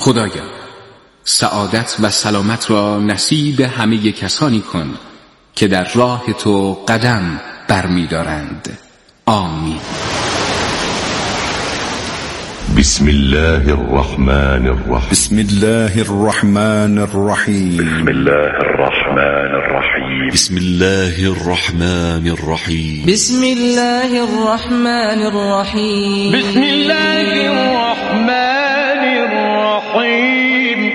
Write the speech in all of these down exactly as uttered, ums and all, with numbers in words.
خدایا سعادت و سلامت را نصیب همه کسانی کن که در راه تو قدم برمی‌دارند. آمین. بسم الله الرحمن الرحیم. بسم الله الرحمن الرحیم. بسم الله الرحمن الرحیم. بسم الله الرحمن الرحیم. بسم الله الرحمن الرحیم. بسم الله الرحمن الرحیم.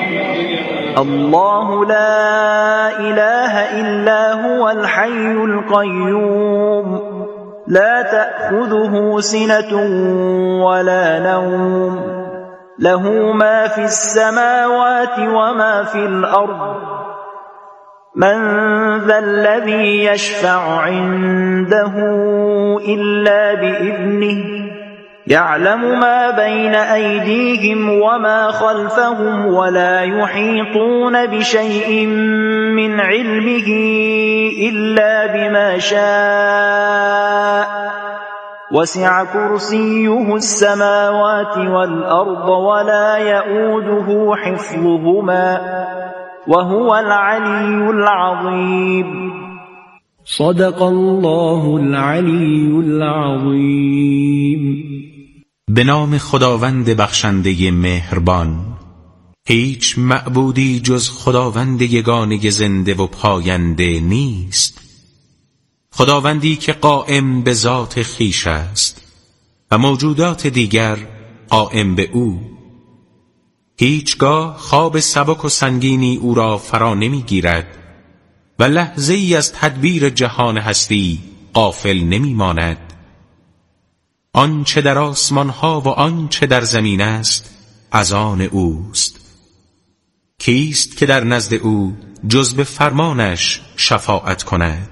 الله لا إله إلا هو الحي القيوم لا تأخذه سنة ولا نوم له ما في السماوات وما في الأرض من ذا الذي يشفع عنده إلا بإذنه يعلم ما بين أيديهم وما خلفهم ولا يحيطون بشيء من علمه إلا بما شاء وسع كرسيه السماوات والأرض ولا يؤوده حفظهما وهو العلي العظيم. صدق الله العلی العظیم. به نام خداوند بخشنده مهربان. هیچ معبودی جز خداوند یگانه زنده و پاینده نیست، خداوندی که قائم به ذات خویش است و موجودات دیگر قائم به او. هیچگاه خواب سبک و سنگینی او را فرا نمی گیرد و لحظه ای از تدبیر جهان هستی غافل نمی ماند. آنچه در آسمان ها و آنچه در زمین است از آن اوست. کیست که در نزد او جز به فرمانش شفاعت کند؟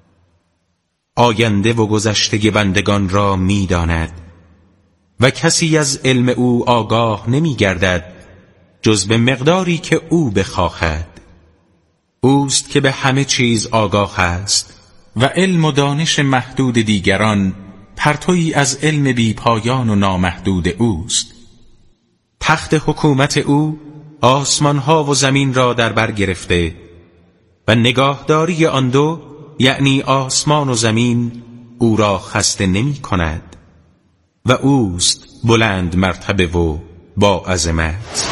آینده و گذشته بندگان را می داند و کسی از علم او آگاه نمی گردد جز به مقداری که او بخواهد. اوست که به همه چیز آگاه است و علم و دانش محدود دیگران پرتویی از علم بی پایان و نامحدود اوست. تخت حکومت او آسمان ها و زمین را در بر گرفته و نگاهداری آن دو یعنی آسمان و زمین او را خسته نمی کند و اوست بلند مرتبه و با عظمت.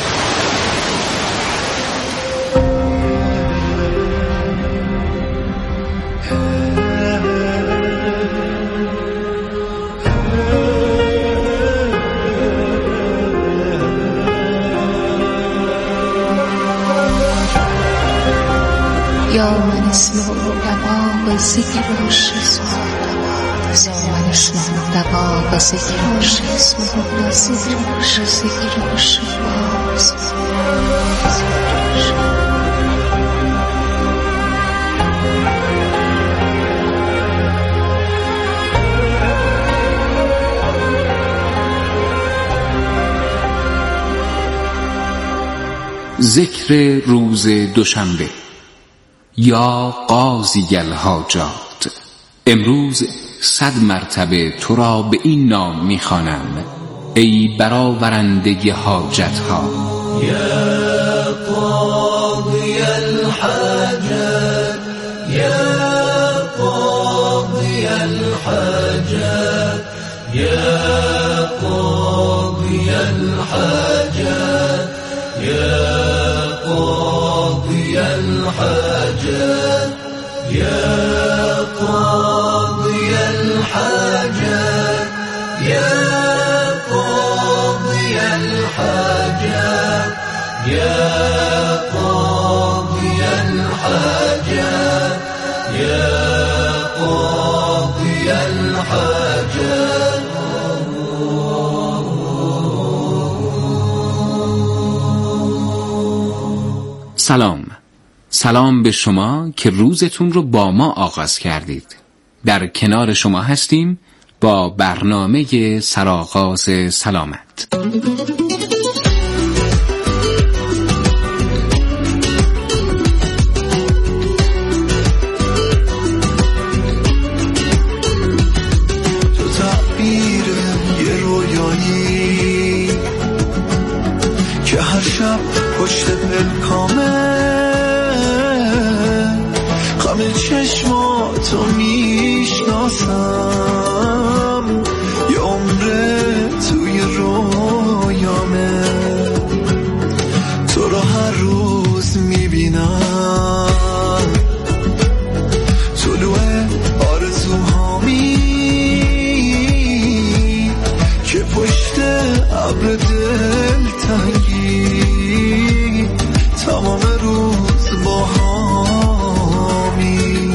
یا من اسمه دباغ ذکر و شسم یا من اسمه دباغ ذکر و شسم و ذکر و شفاز. ذکر روز دوشنبه. یا قاضی الحاجات، امروز صد مرتبه تو را به این نام می‌خوانم ای برآورنده حاجت ها. یا قاضی الحاجات، یا قاضی الحاجات، یا قاضی الحاجات، یا قاضی الحاجات، یا قاضی الحاجات، یا قاضی الحاجات، یا قاضی الحاجات، یا قاضی الحاجات. سلام، سلام به شما که روزتون رو با ما آغاز کردید. در کنار شما هستیم با برنامه سرآغاز سلامت. تو تعبیر یه رویایی که هر چشماتو میشناسم، یه عمره توی رویامه، تو رو هر روز میبینم، طلوع آرزوهامی که پشت ابر دلتنگی تمام روز با هامی.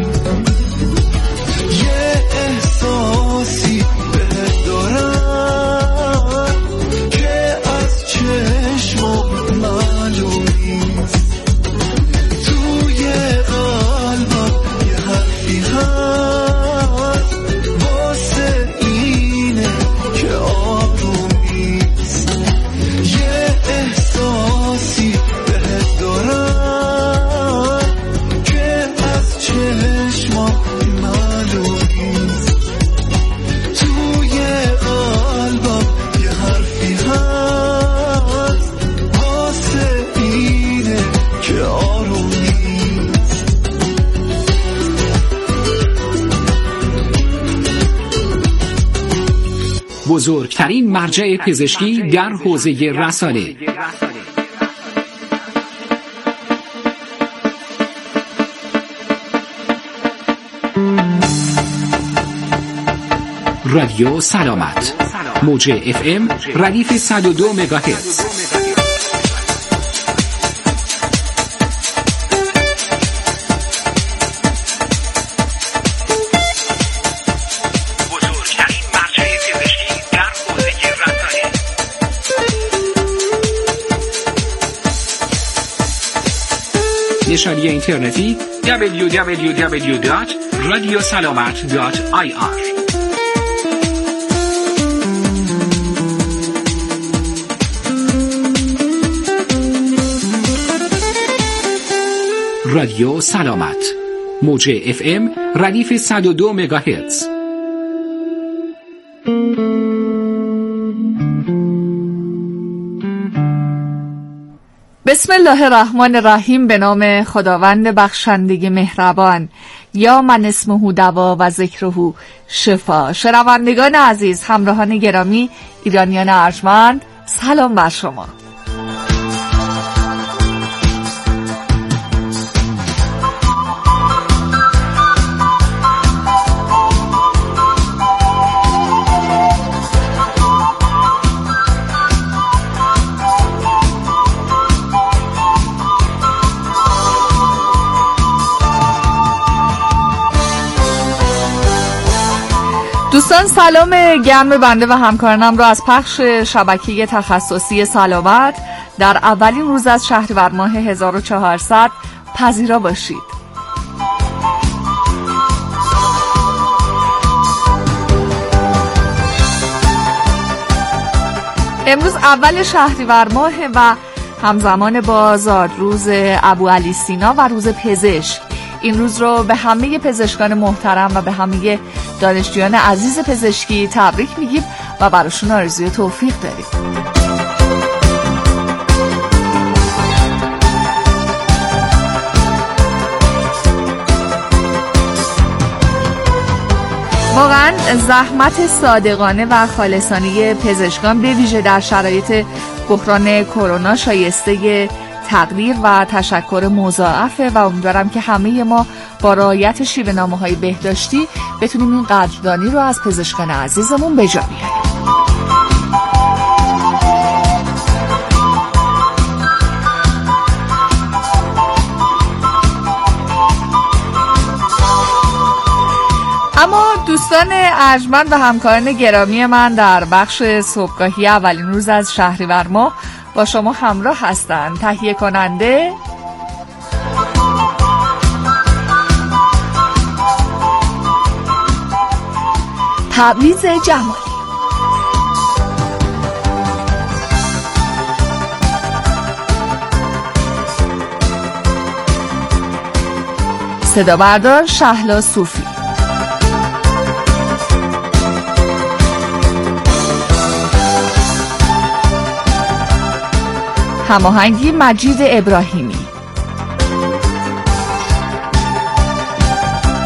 یه احساسی بهت دارم که از چشمم معلوم نیست، توی قلبم یه حرفی هست واسه اینه که آروم نیست. یه احساسی بهت دارم که از چشمم معلوم نیست، توی قلبم یه حرفی هست واسه اینه که آروم نیست. بزرگترین مرجع پزشکی در حوزه رسانه. رادیو سلامت، موج اف ام ردیف صد و دو مگاهرتز. بزرگترین مرجع پزشکی در حوزه رسانه. نشانی اینترنتی دبلیو دبلیو دبلیو دات رادیو سلامت دات آی آر. رادیو سلامت، موج اف ام ردیف صد و دو مگاهرتز. بسم الله الرحمن الرحیم. به نام خداوند بخشنده مهربان. یا من اسمه دوا و ذکره شفا. شنوندگان عزیز، همراهان گرامی، ایرانیان ارجمند، سلام بر شما. دوستان، سلام گرم بنده و همکارانم را از پخش شبکه تخصصی سلامت در اولین روز از شهریور ماه هزار و چهارصد پذیرا باشید. امروز اول شهریور ماه و همزمان با زادروز ابوعلی سینا و روز پزشک. این روز رو به همه پزشکان محترم و به همه دانشجویان عزیز پزشکی تبریک میگیم و براشون آرزوی توفیق داریم. واقعا زحمت صادقانه و خالصانه پزشکان به ویژه در شرایط بحران کرونا شایسته تقدیر و تشکر مضاعفه و امیدوارم که همه ما با رعایت شیوه‌نامه‌های بهداشتی بتونیم این قدردانی رو از پزشکان عزیزمون به جا بیاریم. اما دوستان ارجمند و همکاران گرامی من در بخش صبحگاهی اولین روز از شهریور ماه با شما همراه هستند. تهیه کننده تبریز جمالی، صدا بردار شهلا صوفی، هماهنگی مجید ابراهیمی،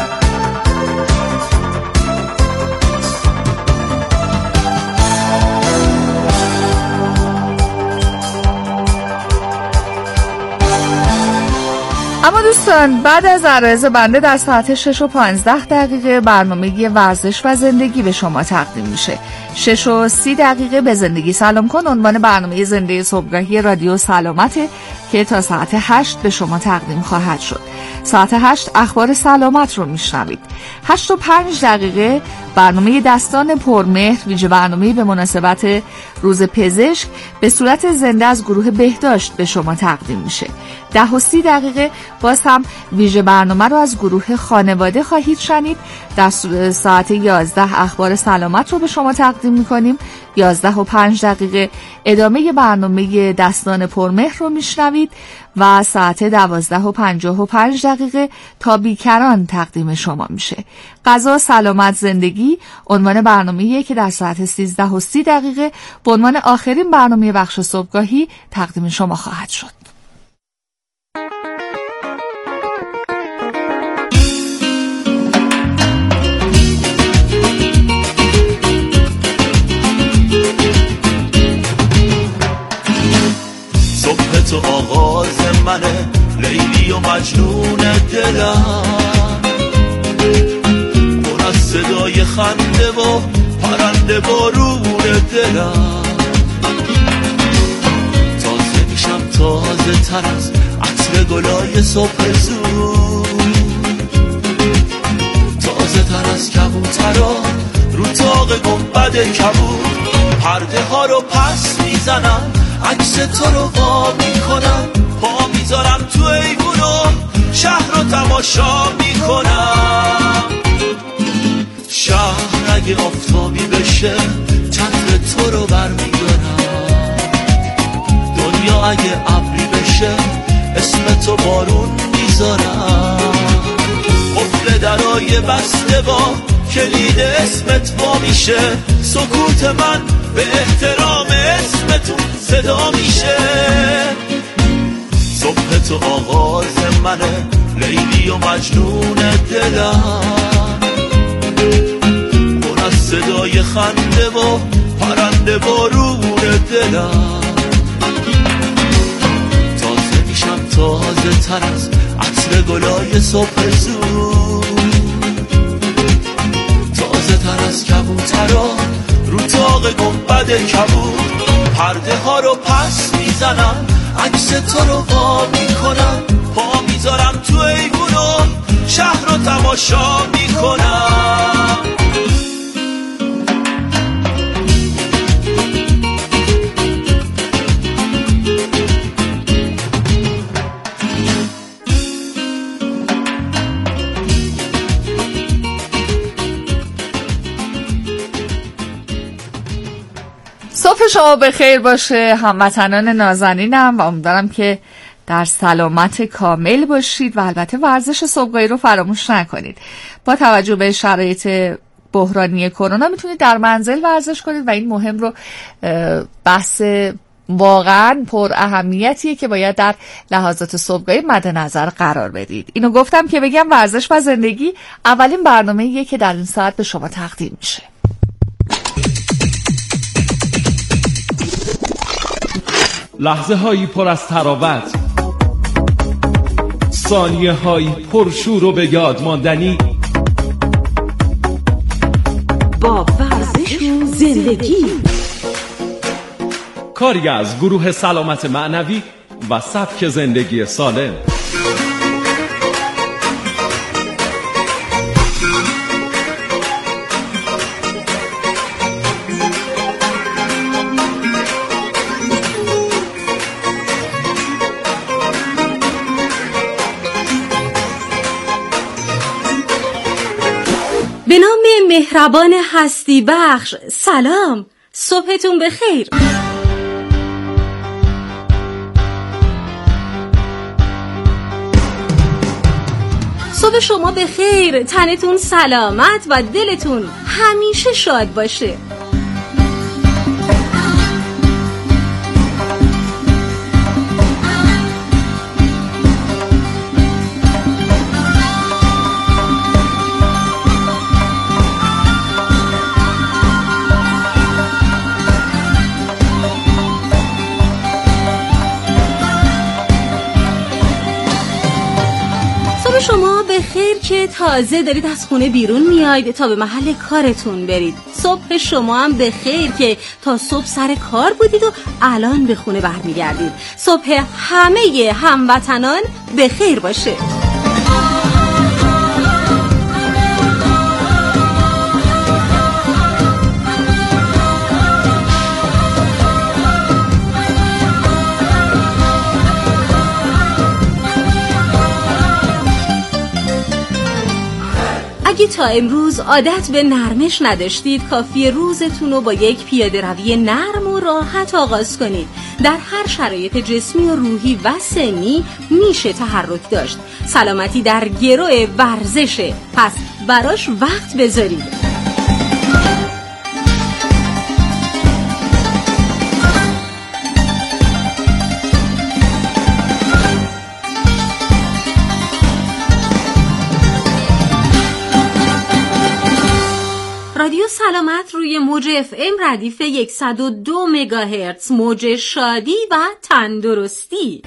دوستان بعد از عرایض بنده در ساعت شش و پانزده دقیقه برنامه ورزش و زندگی به شما تقدیم میشه. شش و سی دقیقه به زندگی سلام کن عنوان برنامه زنده صبحگاهی رادیو سلامته که تا ساعت هشت به شما تقدیم خواهد شد. ساعت هشت اخبار سلامت رو میشنوید. هشت و پنج دقیقه برنامه دستان پرمهر ویژه برنامه به مناسبت روز پزشک به صورت زنده از گروه بهداشت به شما تقدیم میشه. ده و سی دقیقه باز هم ویژه برنامه رو از گروه خانواده خواهید شنید. در ساعت یازده اخبار سلامت رو به شما تقدیم میکنیم. یازده و پنج دقیقه ادامه برنامه دستان پرمهر رو میشنوید و ساعت دوازده و پنجاه و پنج دقیقه تا بیکران تقدیم شما میشه. غذا سلامت زندگی عنوان برنامه‌ایه که در ساعت سیزده و سی دقیقه به عنوان آخرین برنامه بخش صبحگاهی تقدیم شما خواهد شد. صبح تو آغاز منه لیلی و مجنون دلم، پر از صدای خنده و پرنده بارون دلم. تازه میشم تازه تر از عطر گلای صبح زود، تازه تر از کبوترا رو تاق گنبد کبود. پرده ها رو پس میزنم، عکس تو رو وا میکنم، پا میذارم تو ایوون و شهر رو تماشا میکنم. شهر اگه آفتابی بشه چتر تو رو برمیدارم، دنیا اگه ابری بشه اسم تو بارون میذارم. قفل درای بسته با کلید اسمت وا میشه، سکوت من به احترام اسمتون صدا میشه. صبح تو آغاز منه لیلی و مجنون دلم، پر از صدای خنده و پرنده بارون دلم. تازه میشم تازه تر از عطر گلای صبح زود، تازه تر از کبوترا رو تاق گنبد کبود. پرده ها رو پس میزنم، عکس تو رو وا میکنم، پا میذارم تو ایوون و شهر رو تماشا میکنم. صبح شما بخیر باشه هموطنان نازنینم و امیدوارم که در سلامت کامل باشید و البته ورزش صبحگاهی رو فراموش نکنید. با توجه به شرایط بحرانی کرونا میتونید در منزل ورزش کنید و این مهم رو بحث واقعا پر اهمیتیه که باید در لحظات صبحگاهی مد نظر قرار بدید. اینو گفتم که بگم ورزش و زندگی اولین برنامه‌ایه که در این ساعت به شما تقدیم میشه. لحظه هایی پر از تراوت، ثانیه هایی پرشور و به یاد ماندنی، با ورزش و زندگی، کاری از گروه سلامت معنوی و سبک زندگی سالم. به نام مهربان هستی بخش سلام، صبحتون بخیر. صبح شما بخیر، تنتون سلامت و دلتون همیشه شاد باشه. خیر که تازه دارید از خونه بیرون میاید تا به محل کارتون برید. صبح شما هم به خیر که تا صبح سر کار بودید و الان به خونه برمیگردید. صبح همه هموطنان به خیر باشه. اگه تا امروز عادت به نرمش نداشتید، کافیه روزتون رو با یک پیاده روی نرم و راحت آغاز کنید. در هر شرایط جسمی و روحی و سنی میشه تحرک داشت. سلامتی در گرو ورزشه، پس براش وقت بذارید. رادیو سلامت روی موج اف ام ردیف صد و دو مگاهرتز، موج شادی و تندرستی.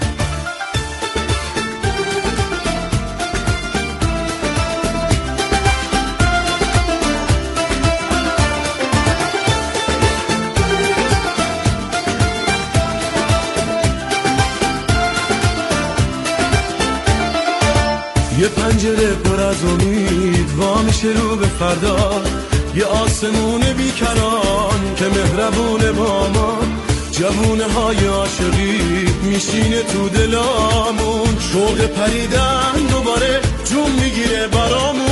یه پنجره پر از امید وا میشه رو به فردا، یه آسمون بیکران که مهربونه با ما، جوونه های عاشقی میشینه تو دلامون، شوق پریدن دوباره جون میگیره برامون،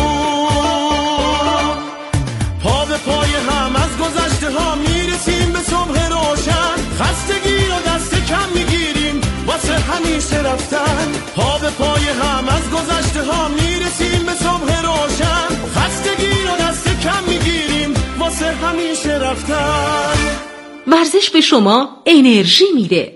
پا به پای هم از گذشته ها میرسیم به صبح روشن، خستگی رو دست کم میگیریم واسه همیشه رفتن، پا به پای هم از گذشته ها میرسیم به صبح روشن، خستگی رو دست کم میگیریم واسه همیشه رفتن. ورزش به شما انرژی میده.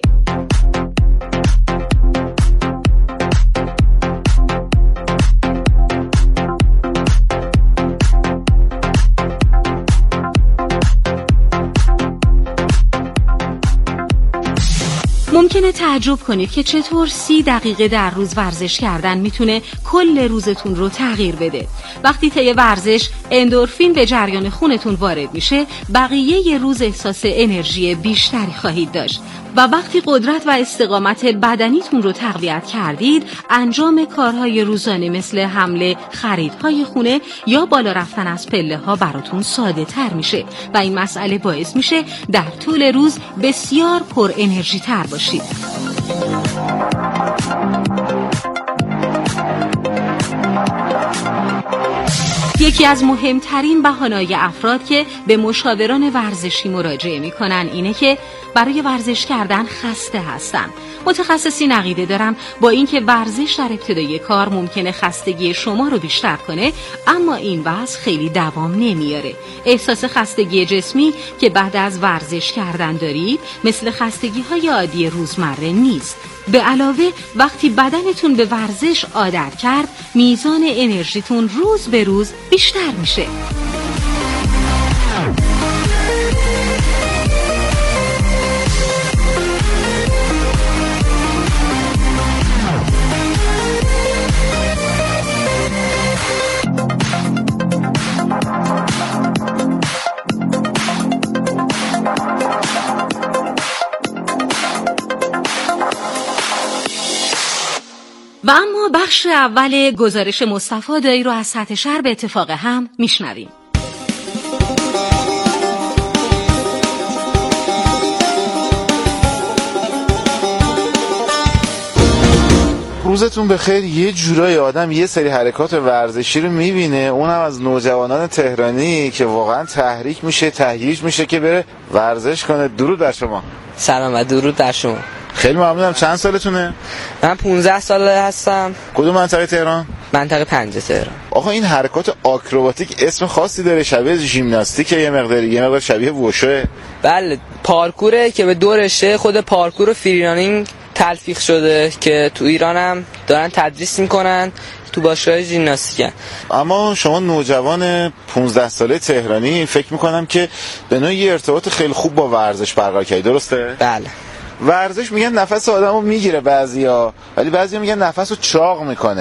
ممکنه تعجب کنید که چطور سی دقیقه در روز ورزش کردن میتونه کل روزتون رو تغییر بده. وقتی طی ورزش اندورفین به جریان خونتون وارد میشه، بقیه ی روز احساس انرژی بیشتری خواهید داشت و وقتی قدرت و استقامت بدنیتون رو تقویت کردید، انجام کارهای روزانه مثل حمل خریدهای خونه یا بالا رفتن از پله ها براتون ساده تر میشه و این مسئله باعث میشه در طول روز بسیار پر انرژی تر باشید. یکی از مهمترین بهانه‌های افراد که به مشاوران ورزشی مراجعه میکنن اینه که برای ورزش کردن خسته هستن. متخصصین عقیده دارن با اینکه ورزش در ابتدای کار ممکنه خستگی شما رو بیشتر کنه، اما این وضع خیلی دوام نمیاره. احساس خستگی جسمی که بعد از ورزش کردن دارید مثل خستگی های عادی روزمره نیست. به علاوه وقتی بدنتون به ورزش عادت کرد، میزان انرژیتون روز به روز بیشتر میشه. و اما بخش اول گزارش مصطفی دایی رو از سطح شهر به اتفاق هم میشنویم. روزتون بخیر. یه جورای آدم یه سری حرکات ورزشی رو میبینه، اونم از نوجوانان تهرانی که واقعا تحریک میشه، تهییج میشه که بره ورزش کنه. درود بر شما. سلام و درود بر شما. خیلی ممنونم. چند سالتونه؟ من پونزده ساله هستم. کدوم منطقه تهران؟ منطقه پنج تهران. آقا این حرکات آکروباتیک اسم خاصی داره، شبیه ژیمناستیک، یه مقداری یه مقدار شبیه وشوه. بله، پارکوره که به دو رشته خود پارکور و فری رانینگ تلفیق شده که تو ایران هم دارن تدریس میکنن تو باشگاه ژیمناستیک. اما شما نوجوان پونزده ساله تهرانی فکر میکنم که به نوعی یه ارتباط خیلی خوب با ورزش برقرار کردی، درسته؟ بله. ورزش میگن نفس آدمو میگیره بعضیا، ولی بعضیا میگن نفسو چاق میکنه.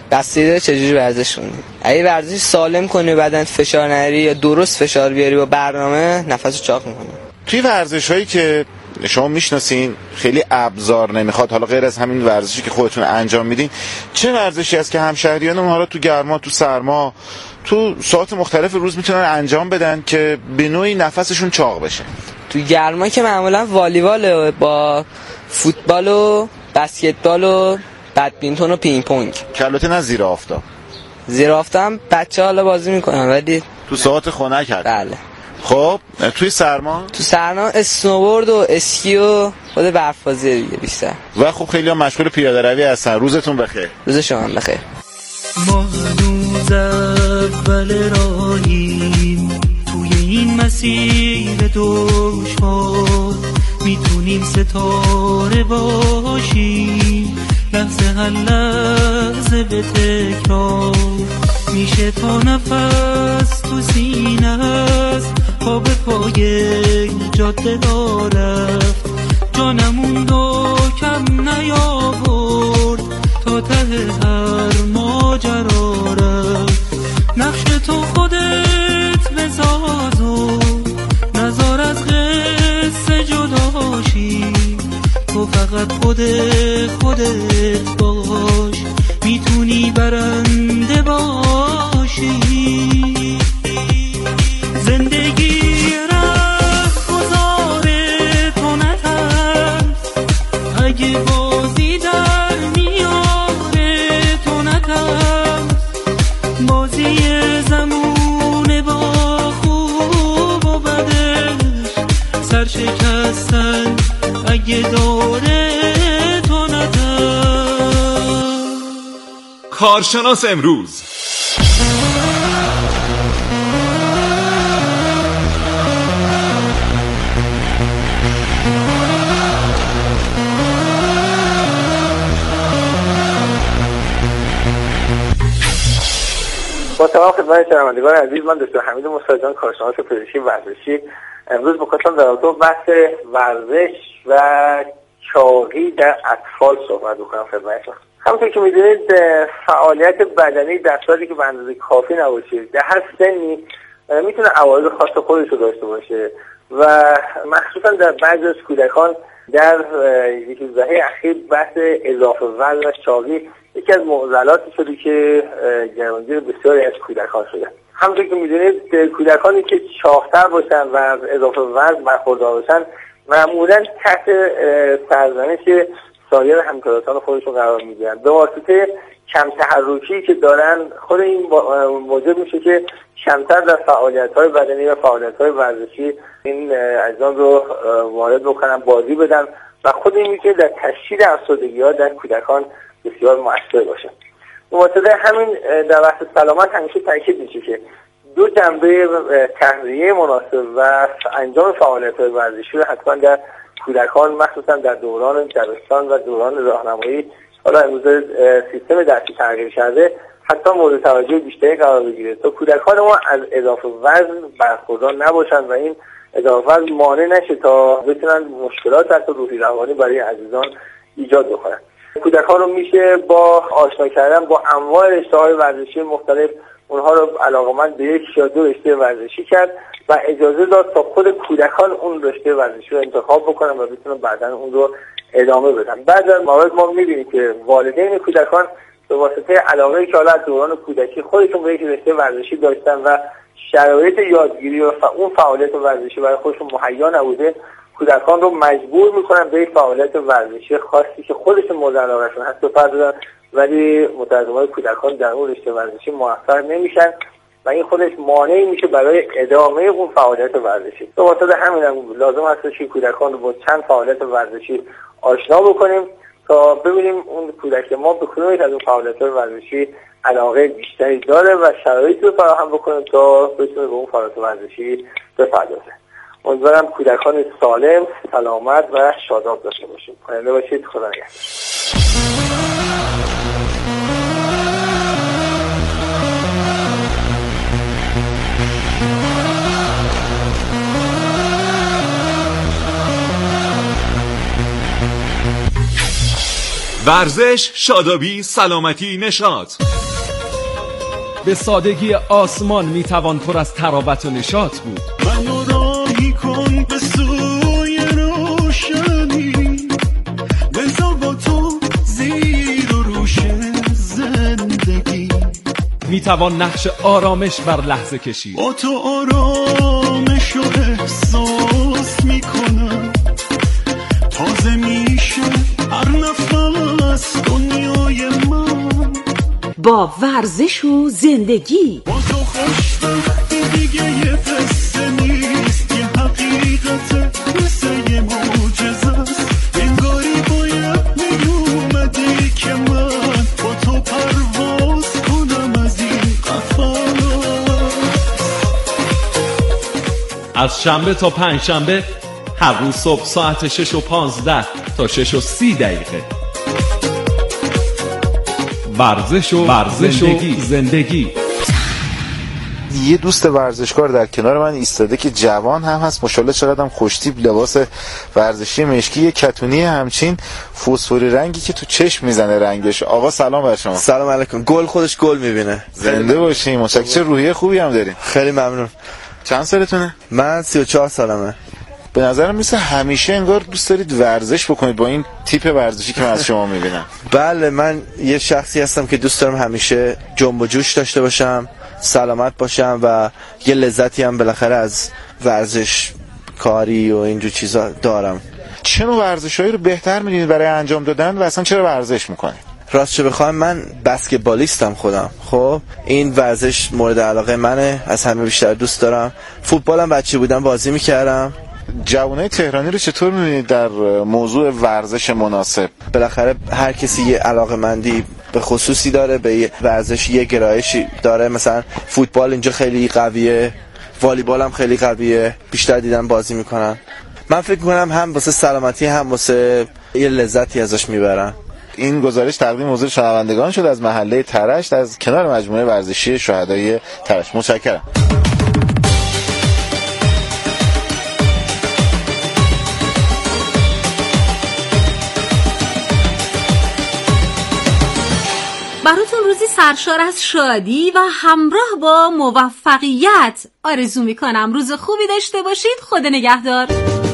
بستگی داره چجوری ورزش کنی. اگه ورزش سالم کنی بدن فشار نری یا درست فشار بیاری با برنامه نفسو چاق میکنه. توی ورزش‌هایی که شما میشناسین خیلی ابزار نمیخواد، حالا غیر از همین ورزشی که خودتون انجام میدین، چه ورزشی هست که همشهریان اونها رو تو گرما، تو سرما، تو ساعت مختلف روز میتونن انجام بدن که به نوعی نفسشون چاق بشه؟ تو گرما که معمولا والیبال با فوتبال و بسکتبال و بدمینتون و پینگ پونگ. که البته نه زیر آفتاب. زیر آفتاب هم بچه حالا بازی میکنن ولی تو ساعت خنک هست. بله. خب توی سرما؟ تو سرما اسنوبورد و اسکی و خود برف‌بازی دیگه بیشتر. و خب خیلی هم مشغول پیاده روی هستن. روزتون بخیر. روز شما هم بخیر. ما هنوز اول راهیم توی این مسیر دشوار، میتونیم ستاره باشیم لحظه هر لحظه به تکرار، میشه تا نفس تو سینه هست پا به پای جاده رفت، جانمون رو کم نیاورد تا ته هر ماجرا رفت، نقش تو خودت بساز و نزار از قصه جداشی، تو فقط خود خودت باش میتونی برنده باشی. زندگی رفت گذاره تو نترس، اگه بازی در میاره تو نترس، بازی زمونه با خوب و بدش، سرشکستن اگه داره تو نترس. کارشناس امروز. با سلام خدمت شنوندگان عزیز، من دکتر حمید مستاجان، کارشناس پزشکی ورزشی. امروز می‌خواستم در رابطه با بحث ورزش و چاقی در اطفال صحبت بکنم خدمتتون. همونطور که می‌دونید فعالیت بدنی در صورتی که به اندازه کافی نباشه در هر سنی میتونه عوارض خاص خودش رو داشته باشه و مخصوصا در بعضی از کودکان در یکی دهه اخیر بحث اضافه وزن و چاقی یکی از معضلاتی شده که گرانگیر بسیاری از کودکان شده. همونطور که میدونید کودکانی که چاق‌تر باشن و از اضافه وزن برخوردار باشن معمولا تحت سرزنش سایر همکاران خودشون قرار میگیرن. به واسطه کم تحرکی که دارن خود این موجب میشه که کمتر در فعالیت‌های بدنی و فعالیت‌های ورزشی این اجزام رو وارد بکنن، بازی بدن و خود این میشه در تشدید افسردگی‌ها در کودکان بسیار مؤثر باشه. به واسطه همین در بحث سلامت همیشه تاکید میشه که دو جنبه تغذیه مناسب و انجام فعالیت‌های ورزشی رو حتما در کودکان مخصوصا در دوران دبستان و دوران راهنمایی، حالا امروز سیستم درسی تغییر کرده، حتی مورد توجه بیشتری قرار بگیره تا کودکان ما از اضافه وزن برخوردار نباشن و این اضافه وزن مانع نشه تا بتونن مشکلات حتی روحی روانی برای عزیزان ایجاد بکنن. کودکان رو میشه با آشنا کردن با انواع رشته‌های ورزشی مختلف اونها رو علاقه‌مند به یک یا دو رشته ورزشی کرد و اجازه داد تا خود کودکان اون رشته ورزشی رو انتخاب بکنن و بتونن بعداً اون رو ادامه بدن. بعد از موارد ما می‌بینیم که والدین کودکان به واسطه علاقه‌ای که حالا دوران کودکی خودشون به یک رشته ورزشی داشتن و شرایط یادگیری و اون فعالیت ورزشی برای خودشون مهیا نبوده، کودکان رو مجبور میکنن به فعالیت ورزشی خاصی که خودشون مورد علاقه‌شون هست بپردازن، ولی متأسفانه کودکان در اون رشته ورزشی موفق نمیشن و این خودش مانعی میشه برای ادامه اون فعالیت ورزشی. به واسطه همین هم لازم هست که کودکان رو با چند فعالیت ورزشی آشنا بکنیم تا ببینیم اون کودک ما به کدوم از اون فعالیت ورزشی علاقه بیشتری داره و شرایطی رو فراهم بکنیم تا بتونه به اون فعالیت ورزشی بپردازه. امیدوارم کودکان سالم، سلامت و شاداب داشته باشیم. پاینده باشید. خدا نگهدار. ورزش، شادابی، سلامتی، نشاط. به سادگی آسمان میتوان پر از تراوت و نشاط بود. منو راهی کن به سوی روشنی، بذار با تو زیر و روش زندگی. میتوان نقش آرامش بر لحظه کشید. با تو آرامش و احساس میکنم، تازه میشه هر نفس دنیای من. با ورزش و زندگی با تو خوشبختی دیگه یه قصه نیست، یه حقیقت مثل یه معجزه است. انگاری باید میومدی که من با تو پرواز کنم از این قفس. از شنبه تا پنج شنبه هر روز صبح ساعت شش و پانزده تا شش و سی دقیقه. ورزش و ورزش زندگی. و زندگی. یه دوست ورزشکار در کنار من ایستاده که جوان هم هست، ماشاءالله چقدر هم خوشتیپ، لباس ورزشی مشکی، یه کتونی همچین فسفوری رنگی که تو چشم میزنه رنگش. آقا سلام بر شما. سلام علیکم. گل خودش گل میبینه. زنده باشین. متشکرم. چه روحیه خوبی هم دارین. خیلی ممنون. چند سالتونه؟ من سی و چهار سالمه. به نظرم مثل همیشه انگار دوست دارید ورزش بکنید با این تیپ ورزشی که من از شما میبینم. بله، من یه شخصی هستم که دوست دارم همیشه جنب و جوش داشته باشم، سلامت باشم و یه لذتی هم بالاخره از ورزش کاری و اینجور چیزا دارم. چه نوع ورزشایی رو بهتر می‌دونید برای انجام دادن و اصلا چرا ورزش میکنید؟ راستش بخوام من بسکتبالیستم خودم. خب این ورزش مورد علاقه منه، از همه بیشتر دوست دارم. فوتبالم بچه بودم بازی میکردم. جوانای تهرانی رو چطور می‌بینید در موضوع ورزش مناسب؟ بالاخره هر کسی یه علاقه‌مندی به خصوصی داره، به ورزش یه گرایشی داره. مثلا فوتبال اینجا خیلی قویه، والیبال هم خیلی قویه، بیشتر دیدن بازی میکنن. من فکر میکنم هم واسه سلامتی هم واسه یه لذتی ازش میبرن. این گزارش تقدیم حضور شنوندگان شد از محله ترشت از کنار مجموعه ورزشی شهدای ترشت. متشکرم. براتون روزی سرشار از شادی و همراه با موفقیت آرزو میکنم. روز خوبی داشته باشید. خدا نگهدار.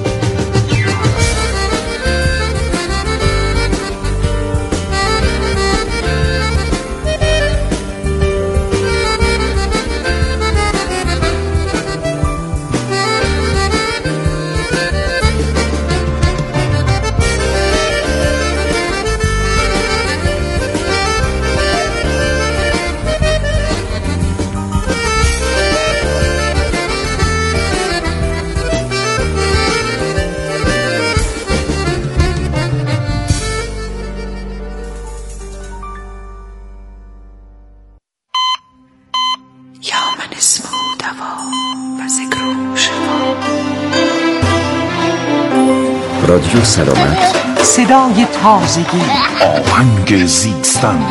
رادیو سلامت، صدای تازگی، آهنگ زیستن.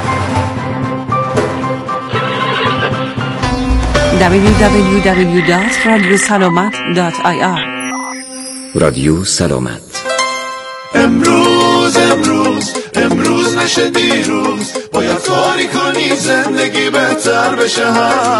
دبلیو دبلیو دبلیو دات رادیو سلامت دات آی آر. رادیو سلامت. امروز امروز امروز نشه دیروز، باید کاری کنی زندگی بهتر بشه.